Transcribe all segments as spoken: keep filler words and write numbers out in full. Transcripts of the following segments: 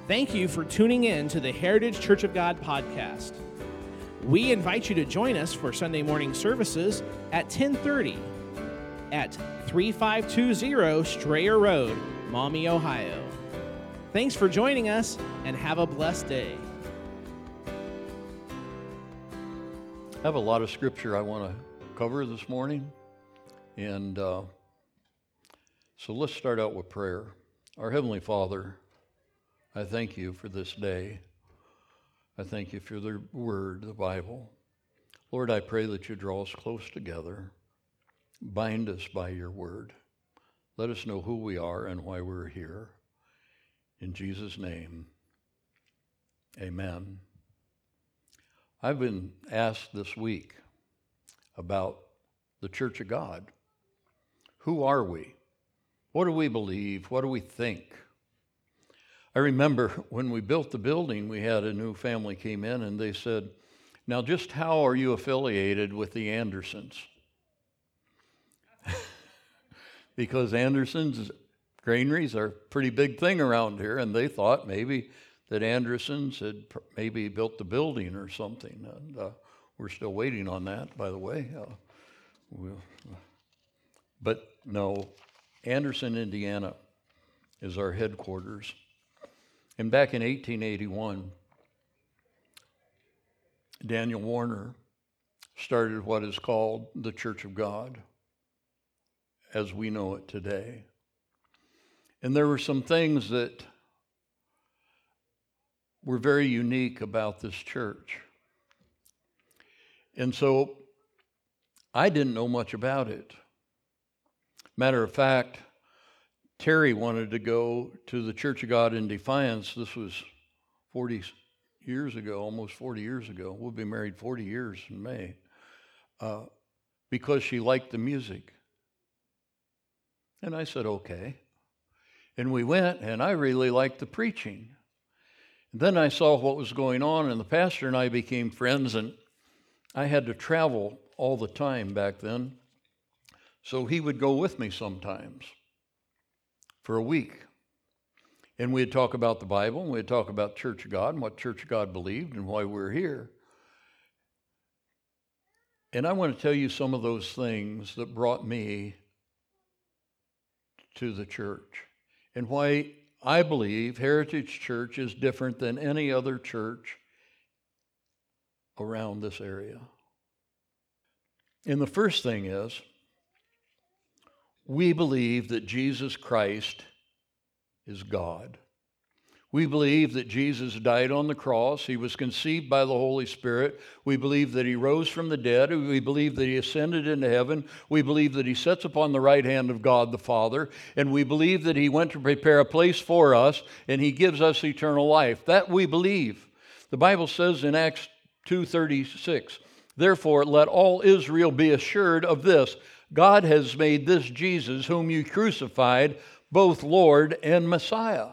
Thank you for tuning in to the Heritage Church of God podcast. We invite you to join us for Sunday morning services at ten thirty at thirty-five twenty Strayer Road, Maumee, Ohio. Thanks for joining us, and have a blessed day. I have a lot of scripture I want to cover this morning, and uh, so let's start out with prayer. Our Heavenly Father, I thank you for this day. I thank you for the Word, the Bible. Lord, I pray that you draw us close together. Bind us by your Word. Let us know who we are and why we're here. In Jesus' name, amen. I've been asked this week about the Church of God. Who are we? What do we believe? What do we think? I remember when we built the building, we had a new family came in and they said, now just how are you affiliated with the Andersons? Because Andersons granaries are a pretty big thing around here, and they thought maybe that Andersons had pr- maybe built the building or something. And uh, we're still waiting on that, by the way. Uh, we'll, but no, Anderson, Indiana is our headquarters. And back in eighteen eighty-one, Daniel Warner started what is called the Church of God, as we know it today. And there were some things that were very unique about this church. And so I didn't know much about it. Matter of fact, Terry wanted to go to the Church of God in Defiance. This was forty years ago, almost forty years ago. We'll be married forty years in May. Uh, because she liked the music. And I said, okay. And we went, and I really liked the preaching. And then I saw what was going on, and the pastor and I became friends, and I had to travel all the time back then. So he would go with me sometimes for a week. And we'd talk about the Bible, and we'd talk about Church of God and what Church of God believed and why we're here. And I want to tell you some of those things that brought me to the church and why I believe Heritage Church is different than any other church around this area. And the first thing is, we believe that Jesus Christ is God. We believe that Jesus died on the cross. He was conceived by the Holy Spirit. We believe that he rose from the dead. We believe that he ascended into heaven. We believe that he sits upon the right hand of God the Father. And we believe that he went to prepare a place for us, and he gives us eternal life. That we believe. The Bible says in Acts two thirty-six, therefore let all Israel be assured of this, God has made this Jesus, whom you crucified, both Lord and Messiah.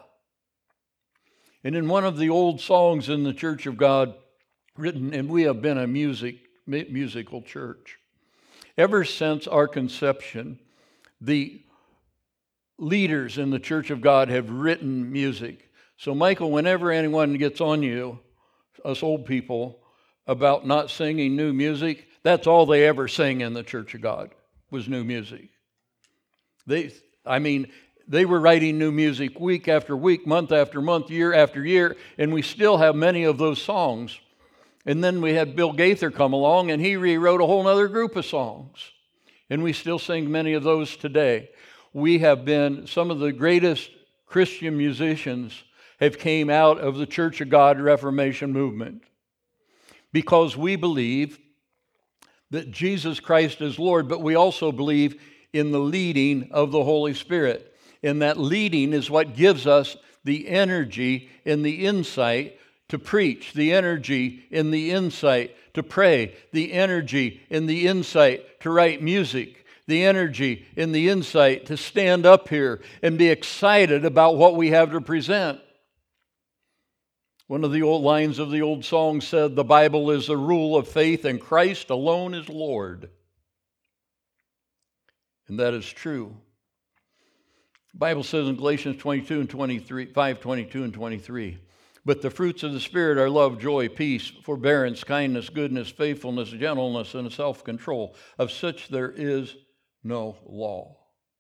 And in one of the old songs in the Church of God written, and we have been a music musical church. Ever since our conception, the leaders in the Church of God have written music. So Michael, whenever anyone gets on you, us old people, about not singing new music, that's all they ever sang in the Church of God was new music. They, I mean, they were writing new music week after week, month after month, year after year, and we still have many of those songs. And then we had Bill Gaither come along, and he rewrote a whole other group of songs. And we still sing many of those today. We have been, some of the greatest Christian musicians have came out of the Church of God Reformation movement. Because we believe that Jesus Christ is Lord, but we also believe in the leading of the Holy Spirit. And that leading is what gives us the energy and the insight to preach, the energy and the insight to pray, the energy and the insight to write music, the energy and the insight to stand up here and be excited about what we have to present. One of the old lines of the old song said, the Bible is the rule of faith and Christ alone is Lord. And that is true. The Bible says in Galatians twenty-two and twenty-three, five, twenty-two and twenty-three, but the fruits of the Spirit are love, joy, peace, forbearance, kindness, goodness, faithfulness, gentleness, and self-control. Of such there is no law.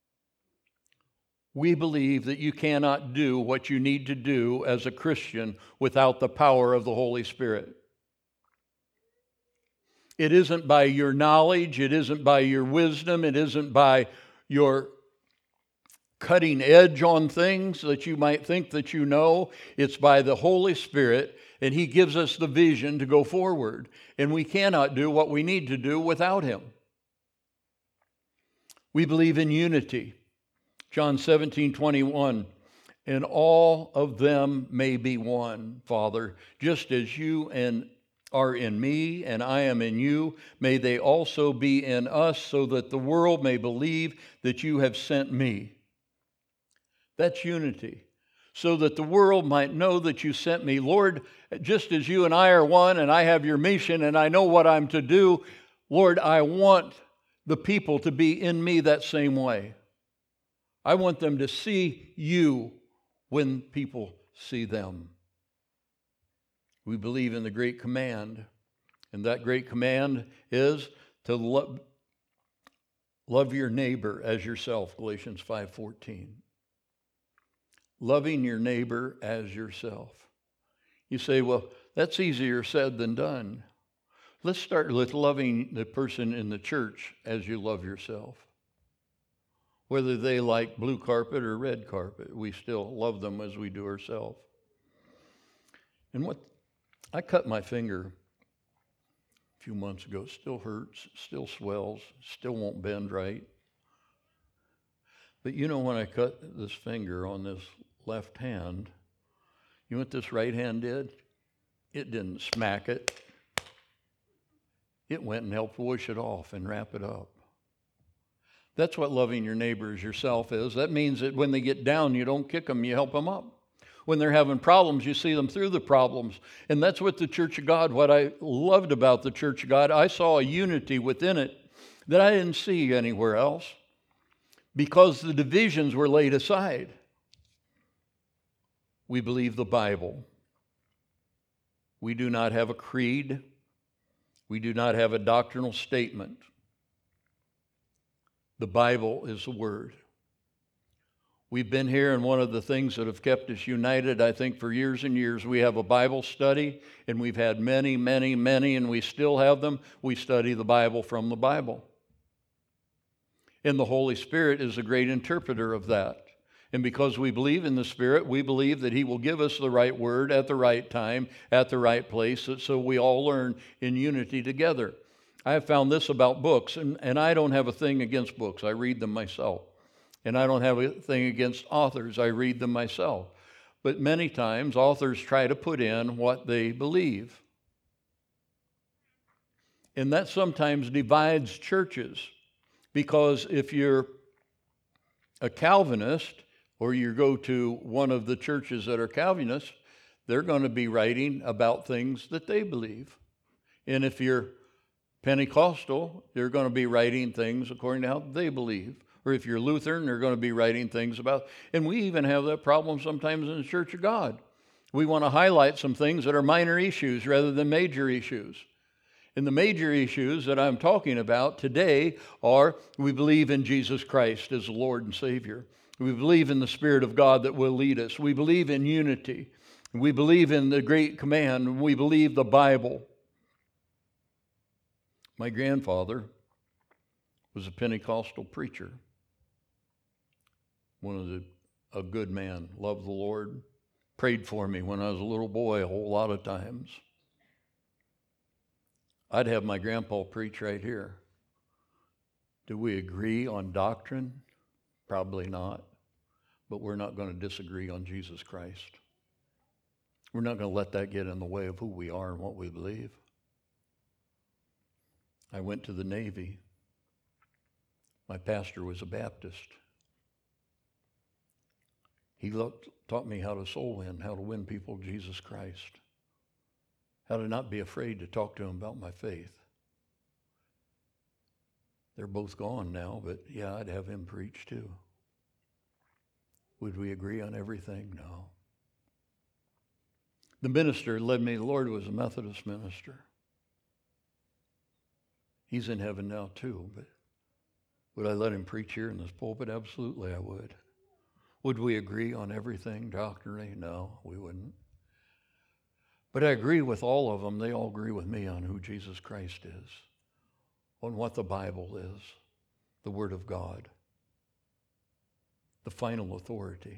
We believe that you cannot do what you need to do as a Christian without the power of the Holy Spirit. It isn't by your knowledge, it isn't by your wisdom, it isn't by your cutting edge on things that you might think that you know. It's by the Holy Spirit, and He gives us the vision to go forward. And we cannot do what we need to do without Him. We believe in unity. John seventeen twenty-one, and all of them may be one, Father, just as you and are in me and I am in you, may they also be in us, so that the world may believe that you have sent me. That's unity. So that the world might know that you sent me. Lord, just as you and I are one, and I have your mission, and I know what I'm to do, Lord, I want the people to be in me that same way. I want them to see you when people see them. We believe in the great command, and that great command is to love, love your neighbor as yourself, Galatians five fourteen. Loving your neighbor as yourself. You say, well, that's easier said than done. Let's start with loving the person in the church as you love yourself. Whether they like blue carpet or red carpet, we still love them as we do ourselves. And what I cut my finger a few months ago. It still hurts, still swells, still won't bend right. But you know, when I cut this finger on this left hand, you know what this right hand did? It didn't smack it. It went and helped wash it off and wrap it up. That's what loving your neighbor as yourself is. That means that when they get down, you don't kick them, you help them up. When they're having problems, you see them through the problems. And that's what the Church of God, what I loved about the Church of God, I saw a unity within it that I didn't see anywhere else, because the divisions were laid aside. We believe the Bible. We do not have a creed. We do not have a doctrinal statement. The Bible is the Word. We've been here, and one of the things that have kept us united, I think, for years and years, we have a Bible study, and we've had many, many, many, and we still have them. We study the Bible from the Bible. And the Holy Spirit is a great interpreter of that. And because we believe in the Spirit, we believe that He will give us the right word at the right time, at the right place, so we all learn in unity together. I have found this about books, and, and I don't have a thing against books. I read them myself. And I don't have a thing against authors. I read them myself. But many times, authors try to put in what they believe. And that sometimes divides churches. Because if you're a Calvinist, or you go to one of the churches that are Calvinists, they're going to be writing about things that they believe. And if you're Pentecostal, they're going to be writing things according to how they believe. Or if you're Lutheran, they're going to be writing things about, and we even have that problem sometimes in the Church of God. We want to highlight some things that are minor issues rather than major issues. And the major issues that I'm talking about today are, we believe in Jesus Christ as the Lord and Savior. We believe in the Spirit of God that will lead us. We believe in unity. We believe in the great command. We believe the Bible. My grandfather was a Pentecostal preacher. One of the, a good man, loved the Lord, prayed for me when I was a little boy a whole lot of times. I'd have my grandpa preach right here. Do we agree on doctrine? Probably not. But we're not going to disagree on Jesus Christ. We're not going to let that get in the way of who we are and what we believe. I went to the Navy. My pastor was a Baptist. He looked, taught me how to soul win, how to win people to Jesus Christ, how to not be afraid to talk to them about my faith. They're both gone now, but yeah, I'd have him preach too. Would we agree on everything? No. The minister led me, the Lord was a Methodist minister. He's in heaven now too, but would I let him preach here in this pulpit? Absolutely I would. Would we agree on everything doctrinally? No, we wouldn't. But I agree with all of them. They all agree with me on who Jesus Christ is, on what the Bible is, the Word of God, the final authority.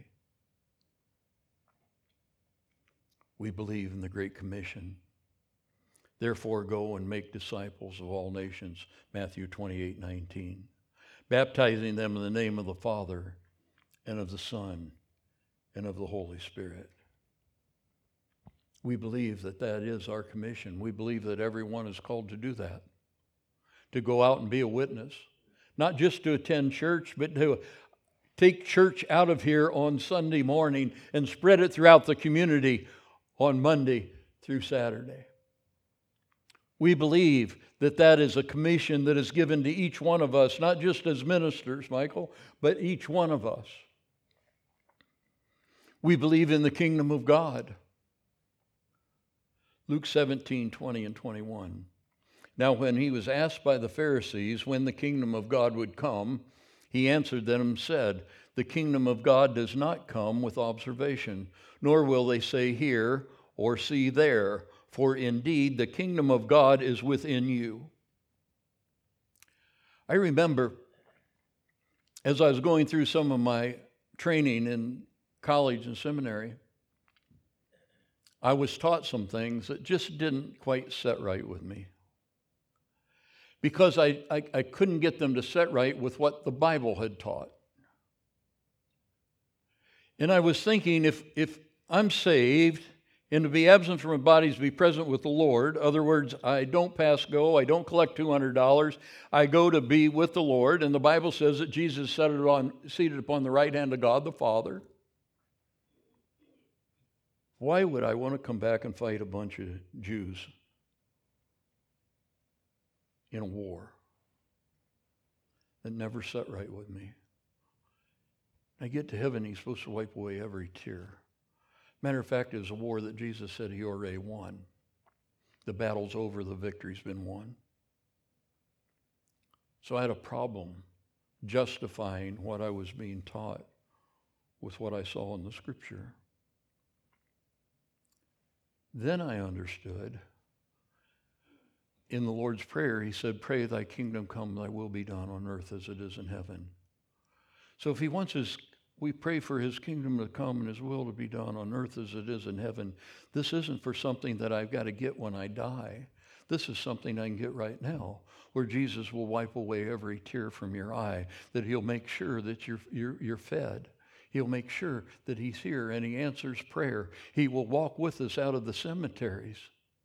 We believe in the Great Commission. Therefore, go and make disciples of all nations, Matthew twenty-eight nineteen, baptizing them in the name of the Father and of the Son and of the Holy Spirit. We believe that that is our commission. We believe that everyone is called to do that, to go out and be a witness, not just to attend church, but to take church out of here on Sunday morning and spread it throughout the community on Monday through Saturday. We believe that that is a commission that is given to each one of us, not just as ministers, Michael, but each one of us. We believe in the kingdom of God. Luke seventeen, twenty and twenty-one. Now when he was asked by the Pharisees when the kingdom of God would come, he answered them and said, the kingdom of God does not come with observation, nor will they say here or see there, for indeed the kingdom of God is within you. I remember as I was going through some of my training in college and seminary, I was taught some things that just didn't quite set right with me. Because I, I, I couldn't get them to set right with what the Bible had taught. And I was thinking, if, if I'm saved, and to be absent from my body is to be present with the Lord. In other words, I don't pass go, I don't collect two hundred dollars. I go to be with the Lord. And the Bible says that Jesus sat it on, seated upon the right hand of God the Father. Why would I want to come back and fight a bunch of Jews in a war that never set right with me? I get to heaven, he's supposed to wipe away every tear. Matter of fact, it was a war that Jesus said he already won. The battle's over, the victory's been won. So I had a problem justifying what I was being taught with what I saw in the Scripture. Then I understood. In the Lord's Prayer, he said, pray thy kingdom come, thy will be done on earth as it is in heaven. So if he wants his, we pray for his kingdom to come and his will to be done on earth as it is in heaven. This isn't for something that I've got to get when I die. This is something I can get right now, where Jesus will wipe away every tear from your eye, that he'll make sure that you're, you're, you're fed. He'll make sure that he's here and he answers prayer. He will walk with us out of the cemeteries.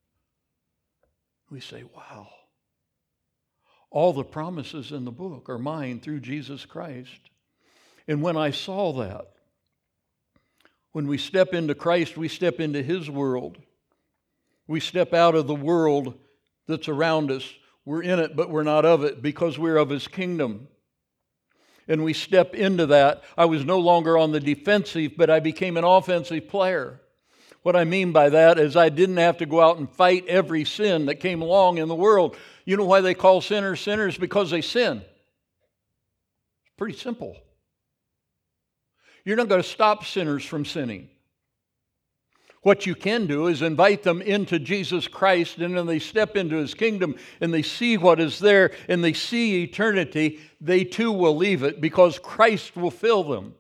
We say, wow, all the promises in the book are mine through Jesus Christ. And when I saw that, when we step into Christ, we step into his world. We step out of the world that's around us. We're in it, but we're not of it because we're of his kingdom. And we step into that. I was no longer on the defensive, but I became an offensive player. What I mean by that is I didn't have to go out and fight every sin that came along in the world. You know why they call sinners sinners? Because they sin. It's pretty simple. You're not going to stop sinners from sinning. What you can do is invite them into Jesus Christ, and then they step into his kingdom and they see what is there and they see eternity. They too will leave it because Christ will fill them.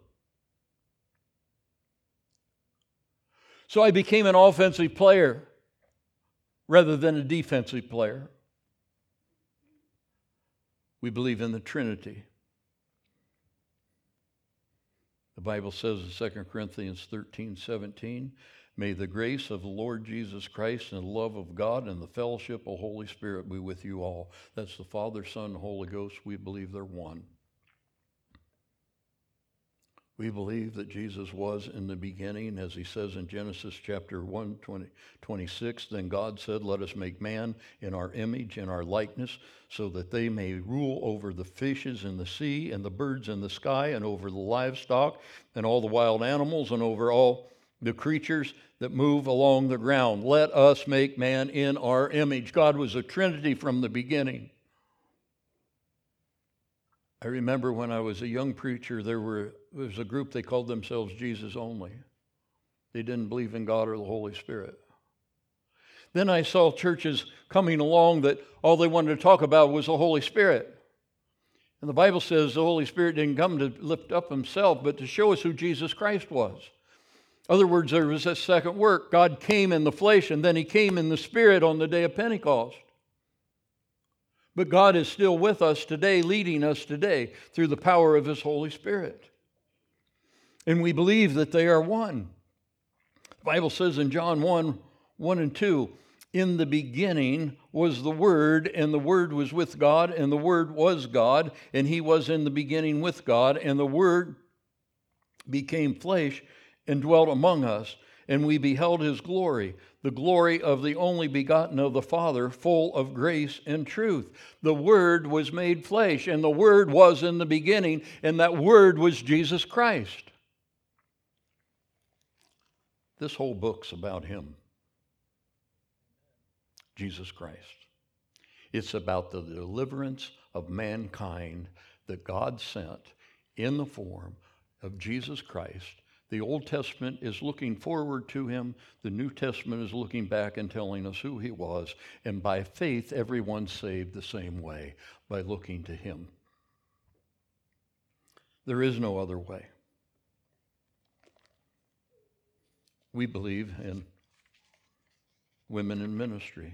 So I became an offensive player rather than a defensive player. We believe in the Trinity. The Bible says in Second Corinthians thirteen seventeen, may the grace of the Lord Jesus Christ and the love of God and the fellowship of the Holy Spirit be with you all. That's the Father, Son, and Holy Ghost. We believe they're one. We believe that Jesus was in the beginning, as he says in Genesis chapter one, twenty, twenty-six, then God said, let us make man in our image, in our likeness, so that they may rule over the fishes in the sea and the birds in the sky and over the livestock and all the wild animals and over all the creatures that move along the ground. Let us make man in our image. God was a Trinity from the beginning. I remember when I was a young preacher, there were there was a group, they called themselves Jesus Only. They didn't believe in God or the Holy Spirit. Then I saw churches coming along that all they wanted to talk about was the Holy Spirit. And the Bible says the Holy Spirit didn't come to lift up himself, but to show us who Jesus Christ was. In other words, there was a second work. God came in the flesh, and then he came in the Spirit on the day of Pentecost. But God is still with us today, leading us today through the power of his Holy Spirit. And we believe that they are one. The Bible says in John one, one and two, in the beginning was the Word, and the Word was with God, and the Word was God, and he was in the beginning with God, and the Word became flesh and dwelt among us, and we beheld his glory, the glory of the only begotten of the Father, full of grace and truth. The Word was made flesh, and the Word was in the beginning, and that Word was Jesus Christ. This whole book's about him, Jesus Christ. It's about the deliverance of mankind that God sent in the form of Jesus Christ. The Old Testament is looking forward to him. The New Testament is looking back and telling us who he was. And by faith, everyone's saved the same way, by looking to him. There is no other way. We believe in women in ministry.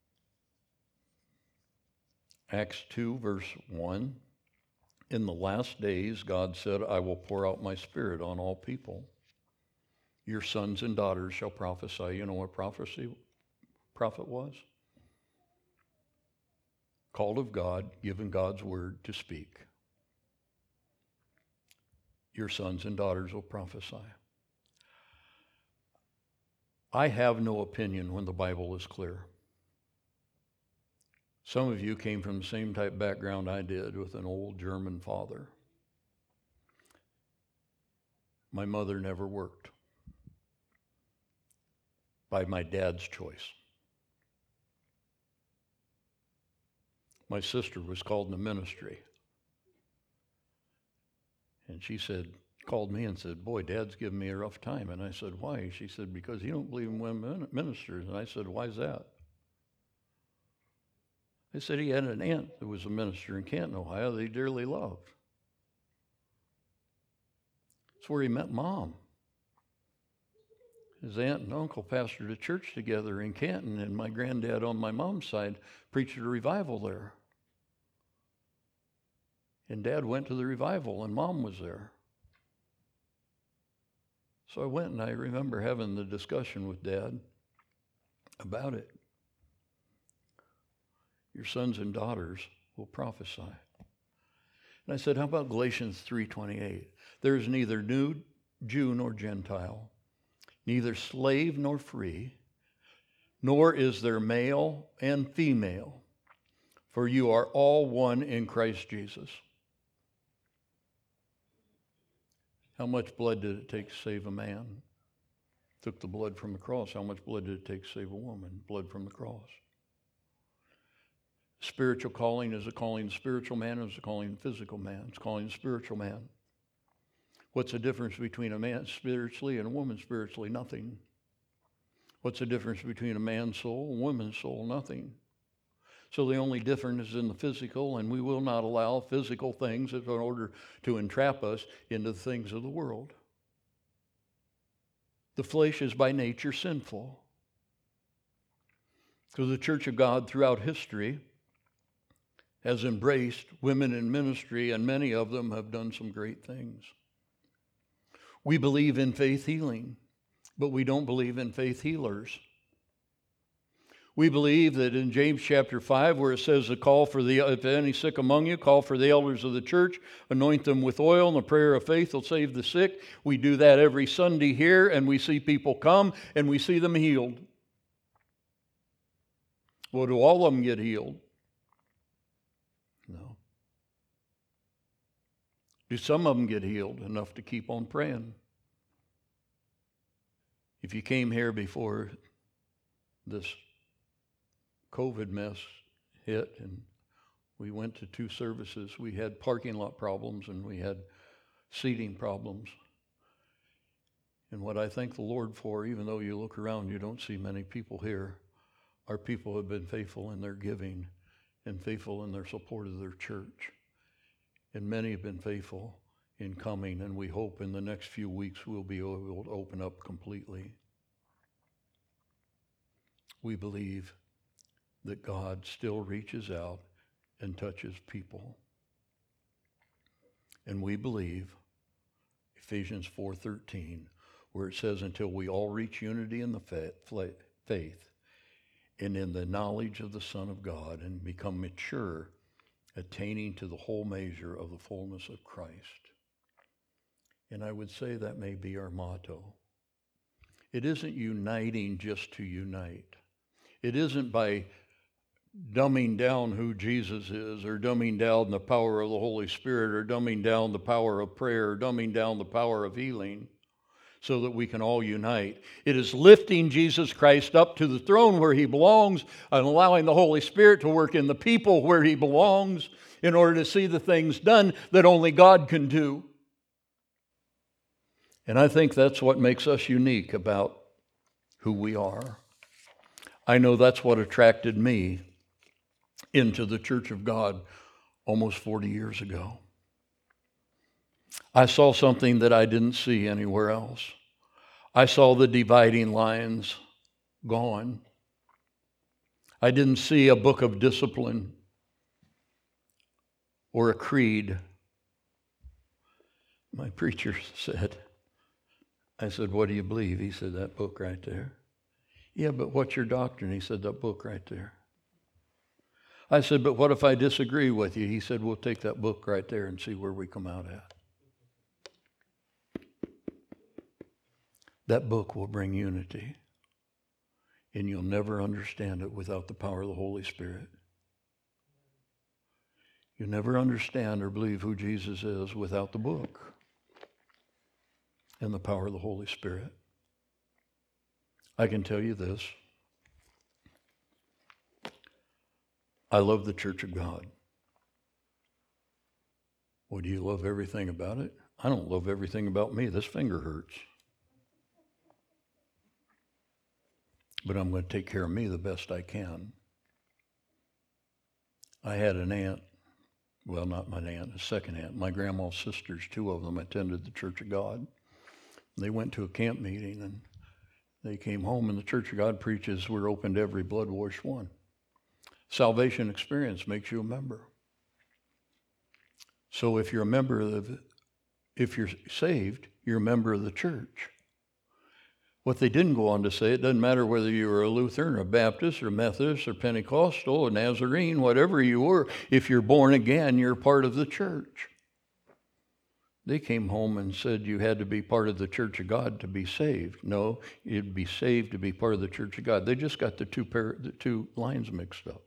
Acts two, verse one. In the last days, God said, I will pour out my Spirit on all people. Your sons and daughters shall prophesy. You know what prophecy, prophet was? Called of God, given God's word to speak. Your sons and daughters will prophesy. I have no opinion when the Bible is clear. Some of you came from the same type background I did, with an old German father. My mother never worked, by my dad's choice. My sister was called in the ministry. And she said, called me and said, boy, Dad's giving me a rough time. And I said, why? She said, because you don't believe in women ministers. And I said, why is that? They said he had an aunt that was a minister in Canton, Ohio, that he dearly loved. That's where he met Mom. His aunt and uncle pastored a church together in Canton, and my granddad on my mom's side preached a revival there. And Dad went to the revival, and Mom was there. So I went, and I remember having the discussion with Dad about it. Your sons and daughters will prophesy. And I said, how about Galatians three twenty-eight? There is neither new Jew nor Gentile, neither slave nor free, nor is there male and female, for you are all one in Christ Jesus. How much blood did it take to save a man? Took the blood from the cross. How much blood did it take to save a woman? Blood from the cross. Spiritual calling is a calling of spiritual man, is a calling of physical man. It's calling of spiritual man. What's the difference between a man spiritually and a woman spiritually? Nothing. What's the difference between a man's soul and a woman's soul? Nothing. So the only difference is in the physical, and we will not allow physical things in order to entrap us into the things of the world. The flesh is by nature sinful. So the Church of God throughout history has embraced women in ministry, and many of them have done some great things. We believe in faith healing, but we don't believe in faith healers. We believe that in James chapter five, where it says to call for the, if any sick among you, call for the elders of the church, anoint them with oil, and the prayer of faith will save the sick. We do that every Sunday here, and we see people come, and we see them healed. Well, do all of them get healed? No. Do some of them get healed enough to keep on praying? If you came here before this COVID mess hit and we went to two services, we had parking lot problems and we had seating problems. And what I thank the Lord for, even though you look around, you don't see many people here, our people have been faithful in their giving and faithful in their support of their church. And many have been faithful in coming, and we hope in the next few weeks we'll be able to open up completely. We believe that God still reaches out and touches people. And we believe Ephesians four thirteen, where it says, until we all reach unity in the faith and in the knowledge of the Son of God and become mature, attaining to the whole measure of the fullness of Christ. And I would say that may be our motto. It isn't uniting just to unite. It isn't by dumbing down who Jesus is, or dumbing down the power of the Holy Spirit, or dumbing down the power of prayer, or dumbing down the power of healing, so that we can all unite. It is lifting Jesus Christ up to the throne where he belongs and allowing the Holy Spirit to work in the people where he belongs in order to see the things done that only God can do. And I think that's what makes us unique about who we are. I know that's what attracted me into the Church of God almost forty years ago. I saw something that I didn't see anywhere else. I saw the dividing lines gone. I didn't see a book of discipline or a creed. My preacher said, I said, what do you believe? He said, that book right there. Yeah, but what's your doctrine? He said, that book right there. I said, but what if I disagree with you? He said, we'll take that book right there and see where we come out at. That book will bring unity, and you'll never understand it without the power of the Holy Spirit. You'll never understand or believe who Jesus is without the book and the power of the Holy Spirit. I can tell you this. I love the Church of God. Well, do you love everything about it? I don't love everything about me. This finger hurts. But I'm going to take care of me the best I can. I had an aunt, well, not my aunt, a second aunt. My grandma's sisters, two of them, attended the Church of God. They went to a camp meeting, and they came home, and the Church of God preaches, we're open to every blood-washed one. Salvation experience makes you a member. So if you're a member of, if you're saved, you're a member of the church. What they didn't go on to say, it doesn't matter whether you were a Lutheran or a Baptist or Methodist or Pentecostal or Nazarene, whatever you were, if you're born again, you're part of the church. They came home and said you had to be part of the Church of God to be saved. No, you'd be saved to be part of the Church of God. They just got the two pair, the two lines mixed up.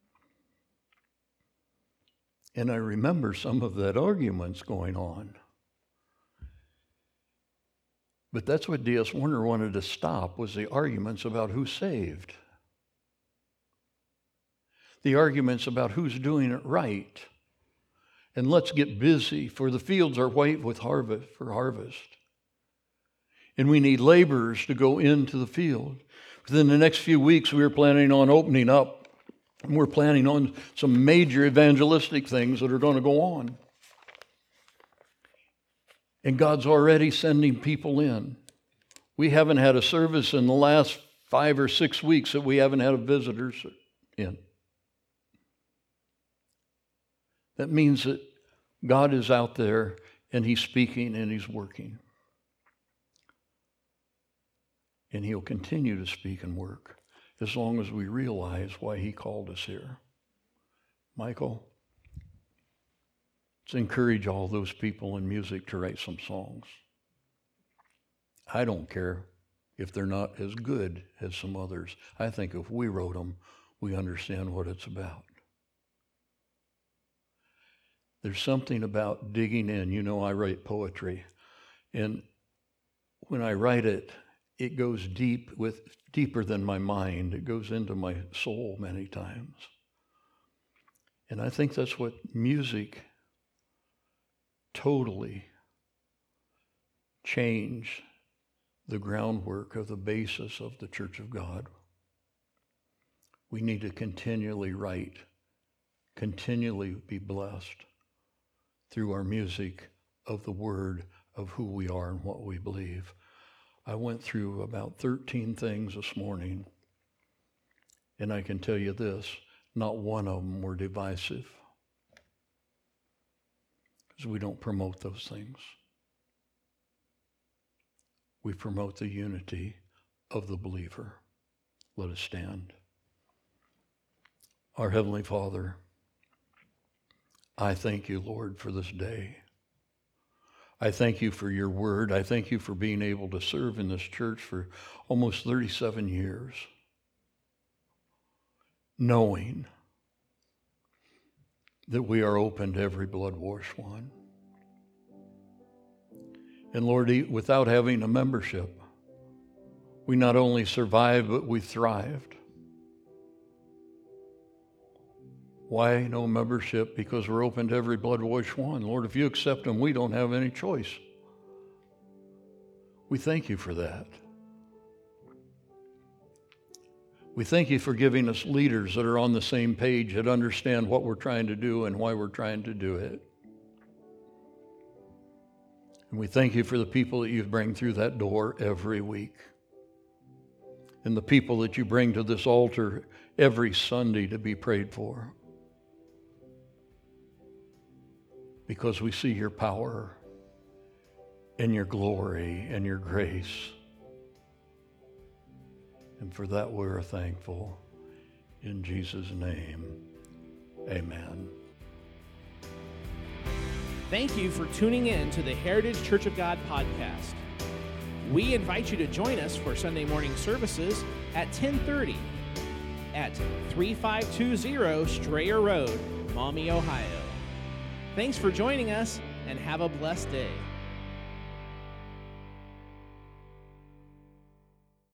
And I remember some of that arguments going on. But that's what D S Warner wanted to stop, was the arguments about who's saved. The arguments about who's doing it right. And let's get busy, for the fields are white with harvest for harvest. And we need laborers to go into the field. Within the next few weeks, we are planning on opening up. And we're planning on some major evangelistic things that are going to go on. And God's already sending people in. We haven't had a service in the last five or six weeks that we haven't had a visitors in. That means that God is out there and he's speaking and he's working. And he'll continue to speak and work. as long as we realize why he called us here. Michael, let's encourage all those people in music to write some songs. I don't care if they're not as good as some others. I think if we wrote them, we understand what it's about. There's something about digging in. You know, I write poetry, and when I write it, it goes deep with deeper than my mind. It goes into my soul many times. And I think that's what music totally changed the groundwork of the basis of the Church of God. We need to continually write, continually be blessed through our music of the word of who we are and what we believe. I went through about thirteen things this morning, and I can tell you this, not one of them were divisive, because we don't promote those things. We promote the unity of the believer. Let us stand. Our Heavenly Father, I thank you, Lord, for this day. I thank you for your word. I thank you for being able to serve in this church for almost thirty-seven years, knowing that we are open to every blood-washed one. And Lord, without having a membership, we not only survived, but we thrived. Why no membership? Because we're open to every blood-washed one. Lord, if you accept them, we don't have any choice. We thank you for that. We thank you for giving us leaders that are on the same page, that understand what we're trying to do and why we're trying to do it. And we thank you for the people that you bring through that door every week, and the people that you bring to this altar every Sunday to be prayed for. Because we see your power and your glory and your grace. And for that we're thankful. In Jesus' name, amen. Thank you for tuning in to the Heritage Church of God podcast. We invite you to join us for Sunday morning services at ten thirty at thirty-five twenty Strayer Road, Maumee, Ohio. Thanks for joining us, and have a blessed day.